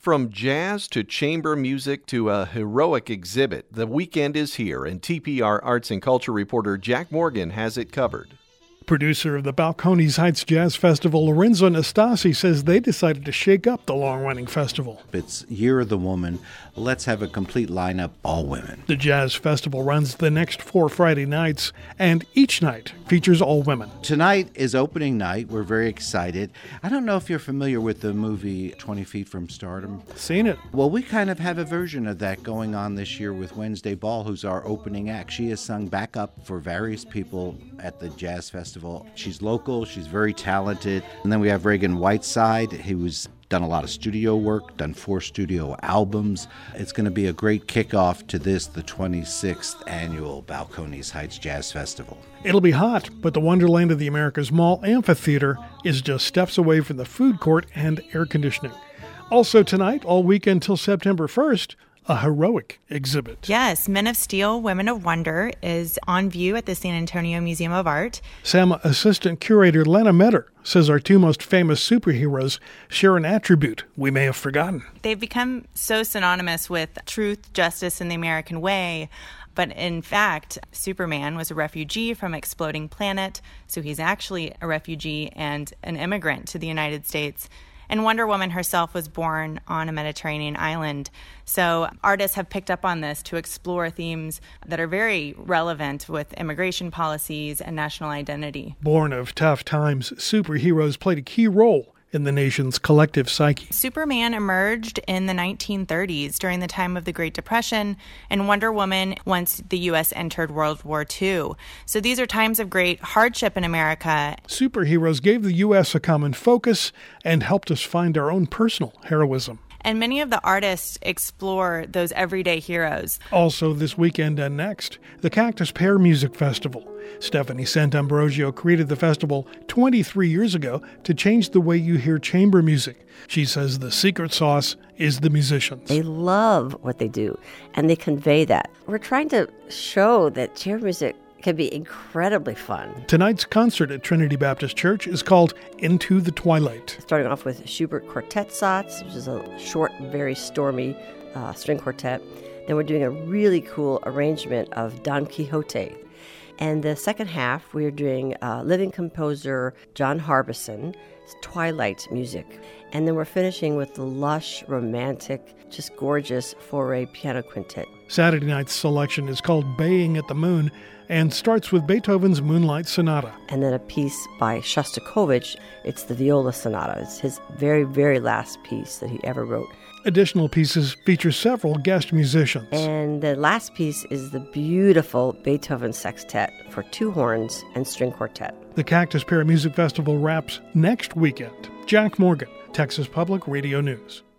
From jazz to chamber music to a heroic exhibit, the weekend is here, and TPR Arts and Culture reporter Jack Morgan has it covered. Producer of the Balcones Heights Jazz Festival, Lorenzo Nastasi, says they decided to shake up the long-running festival. It's Year of the Woman. Let's have a complete lineup, all women. The Jazz Festival runs the next 4 Friday nights, and each night features all women. Tonight is opening night. We're very excited. I don't know if you're familiar with the movie 20 Feet from Stardom. Seen it. Well, we kind of have a version of that going on this year with Wednesday Ball, who's our opening act. She has sung backup for various people at the Jazz Festival. She's local. She's very talented. And then we have Reagan Whiteside, who's done a lot of studio work, done 4 studio albums. It's going to be a great kickoff to this, the 26th annual Balcones Heights Jazz Festival. It'll be hot, but the Wonderland of the Americas Mall Amphitheater is just steps away from the food court and air conditioning. Also tonight, all weekend till September 1st, a heroic exhibit. Yes, Men of Steel, Women of Wonder is on view at the San Antonio Museum of Art. SAMA Assistant Curator Lena Metter says our 2 most famous superheroes share an attribute we may have forgotten. They've become so synonymous with truth, justice, and the American way. But in fact, Superman was a refugee from Exploding Planet, so he's actually a refugee and an immigrant to the United States. And Wonder Woman herself was born on a Mediterranean island. So artists have picked up on this to explore themes that are very relevant with immigration policies and national identity. Born of tough times, superheroes played a key role in the nation's collective psyche. Superman emerged in the 1930s during the time of the Great Depression, and Wonder Woman once the U.S. entered World War II. So these are times of great hardship in America. Superheroes gave the U.S. a common focus and helped us find our own personal heroism. And many of the artists explore those everyday heroes. Also this weekend and next, the Cactus Pear Music Festival. Stephanie Sant'Ambrogio created the festival 23 years ago to change the way you hear chamber music. She says the secret sauce is the musicians. They love what they do, and they convey that. We're trying to show that chamber music can be incredibly fun. Tonight's concert at Trinity Baptist Church is called Into the Twilight. Starting off with Schubert Quartet Satz, which is a short, very stormy string quartet. Then we're doing a really cool arrangement of Don Quixote. And the second half, we are doing living composer John Harbison's Twilight music. And then we're finishing with the lush, romantic, just gorgeous Fauré piano quintet. Saturday night's selection is called Baying at the Moon and starts with Beethoven's Moonlight Sonata. And then a piece by Shostakovich. It's the Viola Sonata. It's his very, very last piece that he ever wrote. Additional pieces feature several guest musicians. And the last piece is the beautiful Beethoven Sextet for 2 horns and string quartet. The Cactus Pear Music Festival wraps next weekend. Jack Morgan, Texas Public Radio News.